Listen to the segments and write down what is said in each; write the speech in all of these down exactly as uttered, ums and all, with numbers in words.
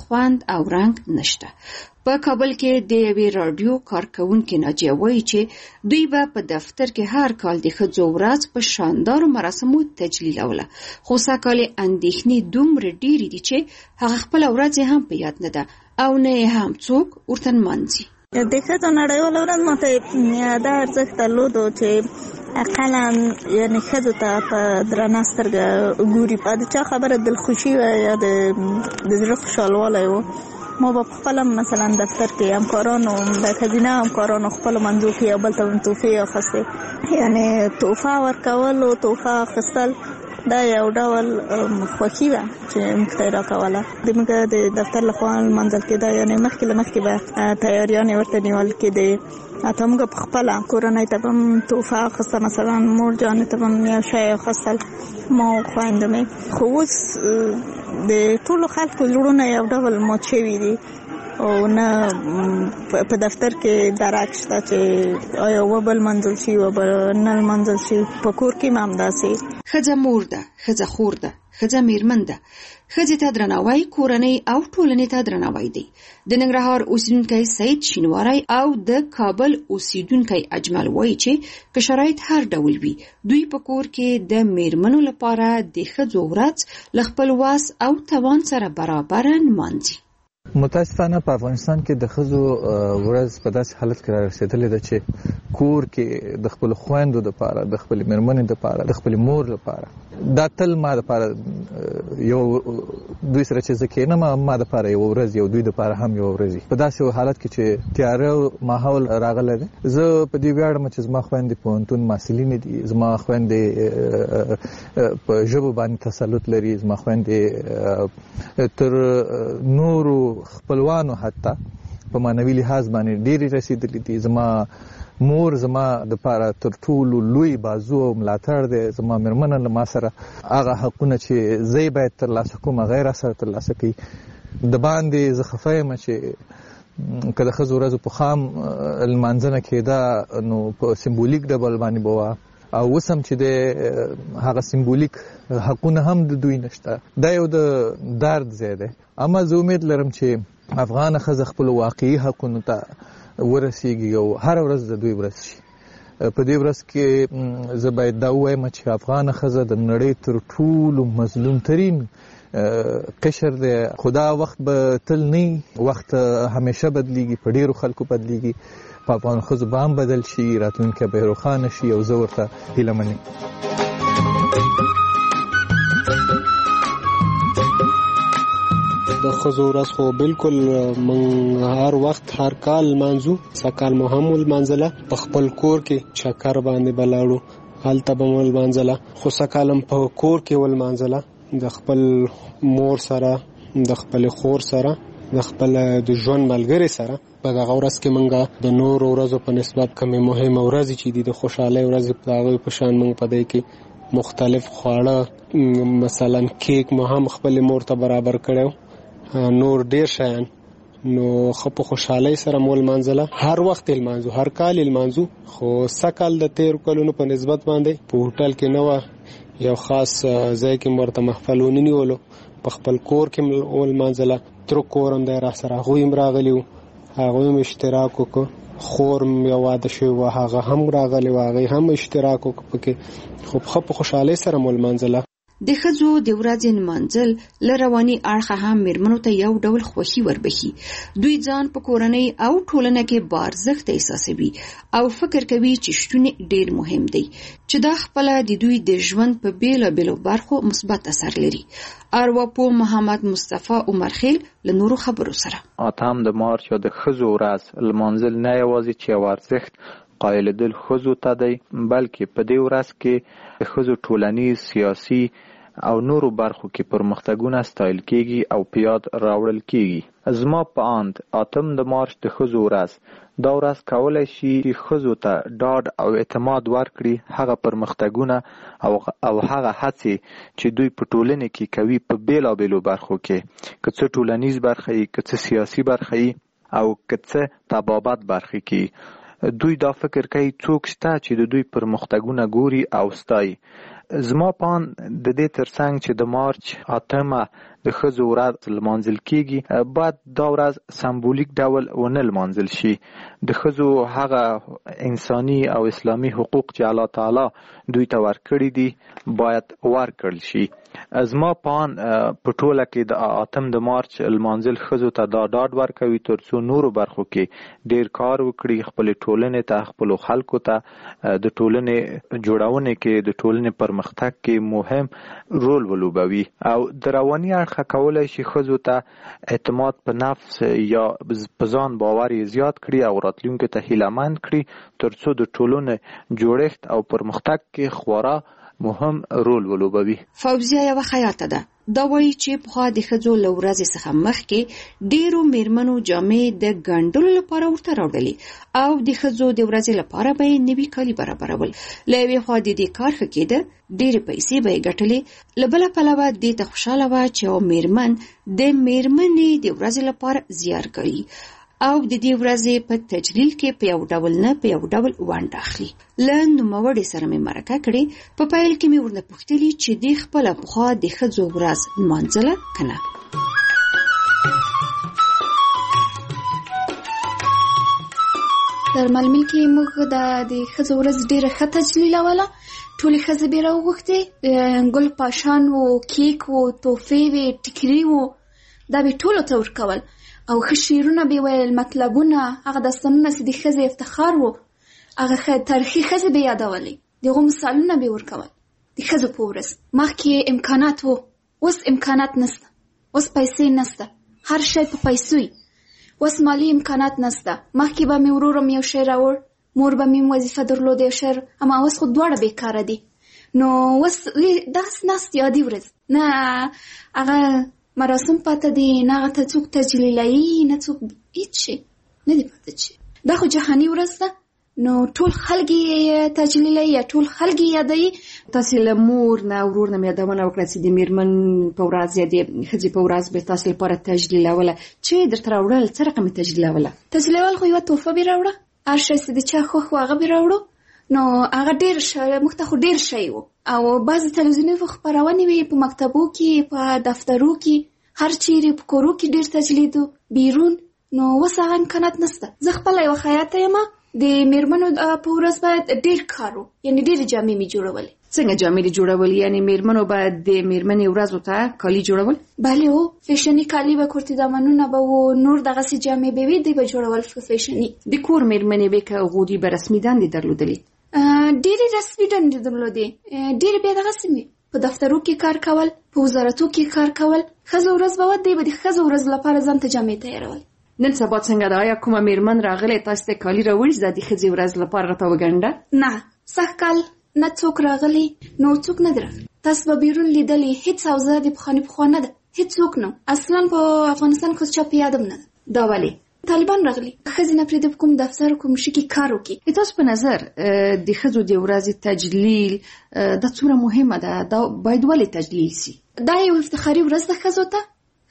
خوند او رنګ نشته. په کابل کې د یوې راډیو کارکونکې ناجیه وایي چې دوی به په دفتر کې هر کال د ښځو ورځ په شاندارو مراسمو تجلیلوله، خو سږکال یې اندېښنې دومره ډېرې دي چې هغه خپله ورځ یې هم په یاد نه ده او نه یې هم څوک ورته نمانځي. د ښځو نړیواله ورځ ماته دا ارزښت درلودو چې اقلا یعنې ښځو ته په درنه سترګه ګوري. د چا خبره دلخوشي وه یا د زړه خوشحالوالی و. ما به خپله مثلا دفتر کې همکارانو د ښځینه همکارانو خپلو منځو کې یو بل ته تحفې اخیستې، یعنې تحفه ورکول او تحفه اخیستل دا یو ډول خوښي وه چې موږ ته یې راکوله. زموږ د دفتر لخوا لمانځل کېده، یعنې مخکې له مخکې به تیاریانې ورته نیول کېدې. حتی موږ په خپله کورنۍ ته به هم تحفه اخیسته، مثلا مور جانې ته به هم یو شی اخیستل ما او خویندو مې. خو اوس د ټولو خلکو زړونه یو ډول مات شوي دي او نه په دفتر کې درک شته چې آیا و به لمانځل شي و به نه لمانځل شي. په کور کې هم همداسې. ښځه مور ده، ښځه خور ده، ښځه میرمن ده. ښځې ته درناوی کورنۍ او ټولنې ته درناوی دی. د ننګرهار اوسیدونکی سید شینواری او د کابل اوسیدونکی اجمل وایي چې که شرایط هر ډول وي، دوی په کور کې د میرمنو لپاره د ښځو ورځ له خپل وس او توان سره برابر نمانځي. متاسفانه په افغانستان کې د ښځو ورځ په داسې حالت کې را رسېدلې ده چې کور کې د خپلو خویندو دپاره، د خپلې میرمنې دپاره، د خپلې مور لپاره، دا تل ما دپاره یو دوی سره چې زه کېنم ما دپاره یو ورځ، یو دوی دپاره هم یو ورځ. په داسې حالت کې چې تیاره ماحول راغلی دی، زه په دې ویاړم چې زما خویندې پوهنتون محصلینې دي، زما خویندې په ژبو باندې تسلط لري، زما خویندې تر نورو خپلوانو حتی په معنوي لحاظ باندې ډېرې رسېدلې دي. زما مور زما دپاره تر ټولو لوی بازو او ملاتړ دی. زما میرمنه له ما سره هغه حقونه چې زه یې باید ترلاسه کوم هغه یې راسره ترلاسه کوي. د باندې زه خفه یم چې که د ښځو ورځو په خام لمانځنه کېده نو په سمبولیک ډول باندې به وه، او اوس هم چې د هغه سمبولیک حقونه هم د دوی نشته. دا یو د درد ځای دی. اما زه امید لرم چې افغانه ښځه خپلو واقعي حقونو ته ورسیږي او هره ورځ د دوی ورځ شي. په دې ورځ کې زه باید دا ووایم چې افغانه ښځه د نړۍ تر ټولو مظلوم ترین قشر دی. خو دا وخت به تل نه، وخت همیشه بدلیږي، په ډېرو خلکو بدلیږي. په افغان ښځو به هم بدل شي، راتلونکی به یې روښانه شي او زه ورته هیله من یم. د ښځو ورځ خو بالکل من هر وخت هر کال لمانځو. سږکال مو هم ولمانځله، په خپل کور کې چکر باندې به لاړو، هلته به مو ولمانځله. خو سږکال هم په کور کې ولمانځله، د خپل مور سره، د خپل خور سره، د خپل د ژوند ملګري سره. په دغه ورځ کې موږ د نورو ورځو په نسبت کومې مهمه ورځې چې دي د خوشحالۍ ورځې په هغوی په شان موږ په دې کې مختلف خواړه، مثلا کیک مو هم خپلې مور ته برابر کړی، نور ډیر شیان. نو خو په خوشحالۍ سره مو لمانځله. هر وخت یې لمانځو، هر کال یې لمانځو. خو سږکال د تېرو کلونو په نسبت باندې په هوټل کې نه وه، یو خاص ځای کې مو ورته محفل ونیولو، په خپل کور کې مو ولمانځله. تر کور هم دی را سره، هغوی هم راغلي وو، هغوی هم اشتراک وکړو. خور م یو واده شوی وه، هغه هم راغلی وه، هغوی هم اشتراک وکړو پکې. خو ښه په خوشحالۍ سره مو لمانځله. د ښځو د ورځې نمانځل له رواني اړخه هم میرمنو ته یو ډول خوښي وربخي. دوی ځان په کورنۍ او ټولنه کې بارزښت احساسوي او فکر کوي چې شتون ډیر مهم دی، چې دا خپله د دوی د ژوند په بیلابیلو برخو مثبت اثر لري. ارواپوه محمد مصطفی عمرخیل له نورو خبرو سره اتم د مارچ یا د ښځو ورځ لمانځل نه یوازې چې یو ارزښت قایلېدل ښځو ته دی، بلکې په دې ورځ کې د ښځو ټولنیز، سیاسي او نورو برخو کې پرمختګونه ستایل کېږي او په یاد راوړل کېږي. زما په اند اتم د مارچ د ښځو ورځ دا ورځ کولی شي چې ښځو ته ډاډ او اعتماد ورکړي، هغه پرمختګونه او او هغه هڅې چې دوی په ټولنې کې کوي په بیلابیلو برخو کې، که څه ټولنیز برخه یې، که څه سیاسي برخه یې، او که څه طبابت برخه کې. دوی دا فکر کوي څوک شته چې د دوی پرمختګونه ګوري او ستایي. زما پان د دې ترڅنګ چې د مارچ اتمه د ښځو ورځ لمانځل کیږي باید دا ورځ سمبولیک ډول ونه لمانځل شي. د ښځو هغه انساني او اسلامي حقوق چې الله تعالی دوی ته ورکړي دي باید ورکړل شي. زما پان په ټوله کې د اتم د مارچ لمانځل ښځو ته دا ډاډ ورکوي تر څو نورو برخو کې ډیر کار وکړي، خپل ټولنې ته، خپل خلکو ته د ټولنې جوړونه کې، د ټولنې پرمختګ کې مهم رول ولوبوي. او د رواني اړخه کولای شي ښځو ته اعتماد په نفس یا په ځان باور زیات کړي او راتلونکي ته هیلهمند کړي تر څو د ټولنې جوړښت او پرمختګ کې خورا مهم رول ولوبوي. فوزیه یو خیاطه ده. دا وایي چې پخوا د ښځو له ورځې څخه مخکې ډیرو میرمنو جامې د ګنډلو لپاره ورته راوړلې او د ښځو د ورځې لپاره به یې نوي کالي برابرول. له یوې خوا د دې کار ښه کېده، ډېرې پیسې به یې ګټلې، له بله پلوه دې ته خوشحاله وه چې یو میرمن د میرمنې د ورځې لپاره زیار کوي او د دې ورځې په تجلیل کې په یو ډول نه په یو ډول ونډه اخلي. له نوموړې سره مې مرکه کړې. په پیل کې مې ورنه پوښتلي چې دې خپله پخوا د ښځو ورځ لمانځله که نه. در ململ کې موږ د ښځو ورځ ډېره ښه تجلیلوله. ټولې ښځې به راوغوښتې، ګل پاشان و، کیک و، تحفې وې، ټیکري و، دا به ټولو ته ورکول او ښه شعرونه به ویل، مطلبونه، هغه داستانونه چې د ښځې افتخار و، هغه تاریخي ښځې به یادولې، دغه مثالونه به ورکول د ښځو په ورځ. مخکې امکانات و، اوس امکانات نسته، اوس پیسې نسته، هر شی په پیسو وي، اوس مالي امکانات نسته. مخکې به مې ورورم یو شی راوړ، مور به مې وظیفه درلود یو شی، اما اوس خو دواړه بیکاره دي. نو اوس داسې ناست یادي ورځ نه هغه مراسم پاته دي، نه هغه ته څوک تجلیلوي، نه څوک هیڅ شي نه دي پاته. چې دا خو جهاني ورځ ده، نو ټول خلک یې تجلیلوي یا ټول خلک یې یادوي. تاسې له مور نه ورور نه مې یادونه وکړه چې د میرمن په ورځ یا د ښځې په ورځ به تاسې لپاره تجلیلوله. چې درته راوړل څه رقم یې تجلیلوله؟ تجلیلول خو یوه تحفه به راوړه، هر شی چې د چا خوښ و هغه به راوړو. نو هغه ډېر شی موږ ته خو ډېر شی و، او بعضې تلویزیوني خپرونې وې په مکتبو کې، په دفترو کې، هر چیرې په کورو کې ډېر تجلید و بیرون. نو اوس هغه امکانات نسته. زه خپله یوه خیاطه یم، د میرمنو په ورځ باید ډېر کار و، یعنې ډېرې جامې مې جوړولې. څنګه جامې دې جوړول؟ یعنې میرمنو به د میرمنې ورځو ته کالي جوړول؟ بله هو، فیشني کالي به، کورتي دامنونه به و، نور دغسې جامې به وي، دوی به جوړول فیشني. د کور میرمنې به که هغوی به رسمي دندې درلودلې؟ ډېرې رسمي دندې درلودې، ډېرې بیا دغسې مې په دفترو کې کار کول، په وزارتو کې کار کول. ښځو ورځ به وه، دوی به د ښځو ورځ لپاره ځان ته جامې تیارول. نن سبا څنګه ده؟ آیا کومه میرمن راغلی تاسې ته کالي راوړي چې دا د ښځې ورځ لپاره راته وګنډه؟ نه، سږ کال نه څوک راغلی، نور څوک نه دی راغلی. تاسو به بیرون لیدلی، هېڅ حوزه د پخواني پخوا نه ده، هېڅوک نه. اصلا په افغانستان کې چا په یاد هم نه ده. دا ولې؟ طالبان راغلي، ښځې نه پرېږدي په کوم دفتر کوم شي کې کار وکړي. تاسو په نظر د ښځو د ورځې تجلیل دا څومره مهمه ده؟ دا باید ولې تجلیل سي؟ دا یو افتخاري ورځ ده ښځو ته.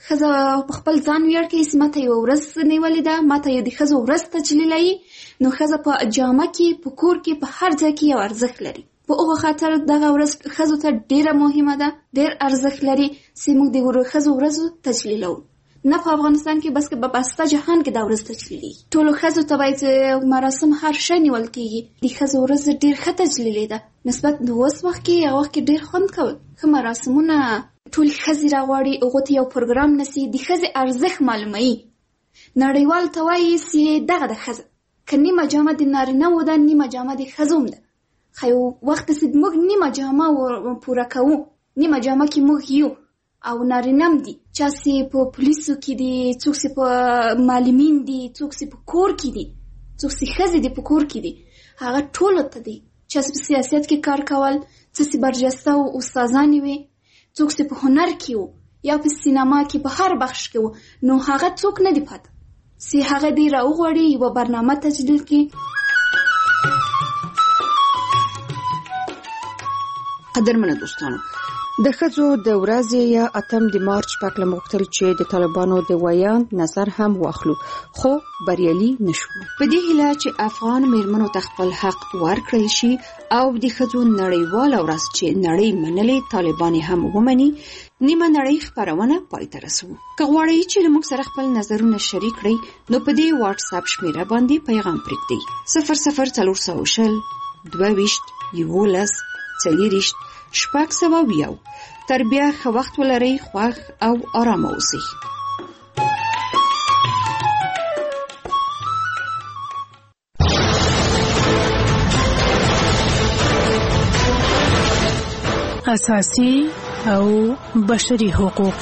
ښځه په خپل ځان ویاړ کوي چې ما ته یوه ورځ نیولې ده، ما ته یو د ښځو ورځ تجلیلوي. نو ښځه په جامه کې، په کور کې، په هر ځای کې یو ارزښت لري. په هغه خاطر دغه ورځ ښځو ته ډېره مهمه ده، ډېر ارزښت لري چې موږ د ښځو ورځ تجلیلوو. نه په افغانستان کې بس که په بسته جهان کې دا ورځ تجلیلي. ټولو ښځو ته باید مراسم هر شی نیول کېږي. د ښځو ورځ ډېر ښه تجلیلي ده نسبت د اوس وخت کې. هغه وخت کې ډېر خوند کول، ښه مراسمونه، ټولې ښځې راغواړي، هغو ته یو پروګرام نسي، د ښځې ارزښت معلوموي. نړیوال ته وایي چې دغه د ښځه که نیمه جامه د نارینه و ده، نیمه جامه د ښځو هم ده. خو یو وخت چې موږ نیمه جامه پوره کوو، نیمه جامه کې موږ یو او نارینه هم دي، چا چې په پولیسو کې دي، څوک چې په معلمین دي، څوک چې په کور کې دي، څوک چې ښځې دي په کور کې دي، هغه ټولو ته دي. چا چې په سیاست کې کار کول، څه چې برجسته و استادانې وې، څوک چې په هنر کې و یا په سینما کې، په هر بخش کې و. نو هغه څوک نه دی پاته چې هغه دې راوغواړي یوه برنامه تجلیل کړي. قدرمنه دوستانو، د ښځو د ورځې یا اتم د مارچ په هکله موږ غوښتل چې د طالبانو د ویاند نظر هم واخلو، خو بریالي نشو. په دې هیله چې افغان میرمنو ته خپل حق ورکړی شي او د ښځو نړیواله ورځ چې نړۍ منلې طالبان هم ومني، نیمه نړۍ خپرونه پای ته رسوو. که غواړئ چې له موږ سره خپل نظرونه شریک کړئ نو په دې واتس اپ شمیره باندې پیغام پرېږدئ: صفر صفر څلور سوه شل دوه ویشت یولس څلېرویشت شپږ سوه اویا. تر بیا ښه وخت ولرئ، خوښ او آرامه اوسئ. اساسي او بشري حقوق.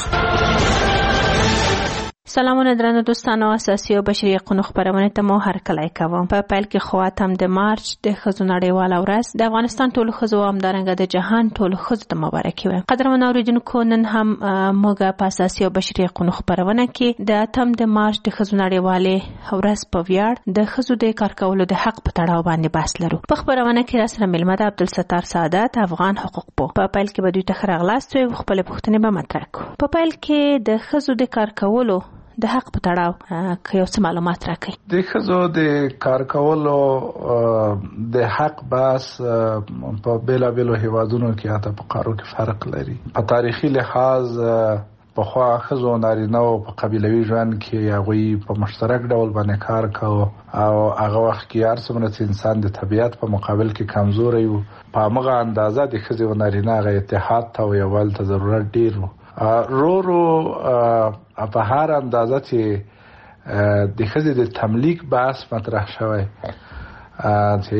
سلامونه درنو دوستانو، اساسي او بشري حقوقو خبرونه ته مو هر کله کوم. په پیل کې خو اتم د مارچ د ښځو نړیواله ورځ د افغانستان ټولو ښځو او همدارنګه د جهان ټولو ښځو ته مبارکي وایم. قدرمن اوریدونکو، نن هم موږ په اساسي او بشري حقوقو خبرونه کې د اتم د مارچ د ښځو نړیواله ورځ په ویاړ د ښځو د کار کولو د حق په تړاو باندې بحث لرو. په خبرونه کې را سره ملمه د عبدالستار سعادت، افغان حقوق پوه. په پیل کې به دوی ته ښه راغلاست او خپل پوښتنې به مطرح کړو. په پیل کې د ښځو د کار کولو د حق په تړاو که یو څه معلومات راکړئ. د ښځو د کار کولو د حق بحث په بیلابیلو هیوادونو کې حتی په قارو کې فرق لري. په تاریخي لحاظ پخوا ښځو او نارینه‌و په قبیلوي ژوند کې هغوی په مشترک ډول باندې کار کوه او هغه وخت کې هر څومره چې انسان د طبیعت په مقابل کې کمزوری و، په همغه اندازه د ښځې او نارینه هغه اتحاد ته او یووالي ته ضرورت ډېر و. رو رو په هر اندازه چې د ښځې د تملیک بحث مطرح شوی چې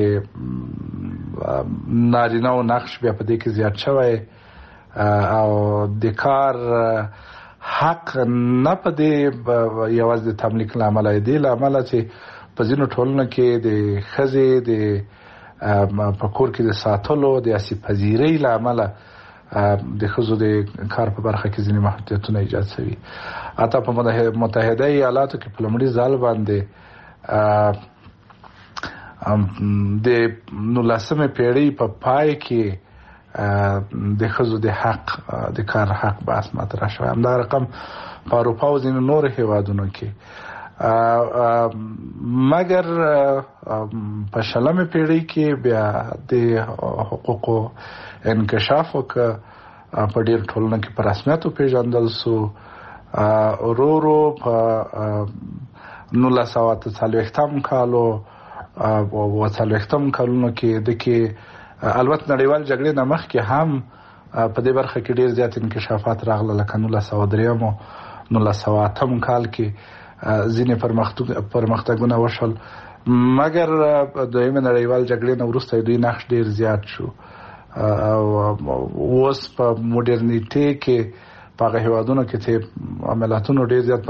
نارینه او نقش بیا په دې کې زیات شوی او د کار حق نه په دې یوازې د تملیک له امله دی له امله چې په ځینو ټولنو کې د ښځې د په کور کې د ساتلو د اسې پذیرۍ له امله د ښځو د کار په برخه کې ځینې محدودیتونه ایجاد شوي. حتی په متحده ایالاتو کې په لومړي ځل باندې د نولسمې پیړۍ په پای کې د ښځو د حق د کار حق بحث مطرح شوی. همدا رقم په اروپا او ځینو نورو هیوادونو کې، مګر په شلمې پیړۍ کې بیا د حقوقو انکشاف وکړ، په ډېر ټولنو کې په رسمیت وپېژندل سو. ورو ورو په نولس سوه اته څلوېښتم کالو او څلوېښتم کلونو کې د کې البته نړیوال جګړې نه مخکې هم په دې برخه کې ډېر زیات انکشافات راغله، لکه نولس سوه درېیم او نولس سوه اتم کال کې ځینې پرمختګونه وشول، مګر دویمه نړیوال جګړې نه وروسته دوی نقش ډېر زیات شو او اوس په موډرنیټي کې په هغه هیوادونو کې چې ملتونو ډېر زیات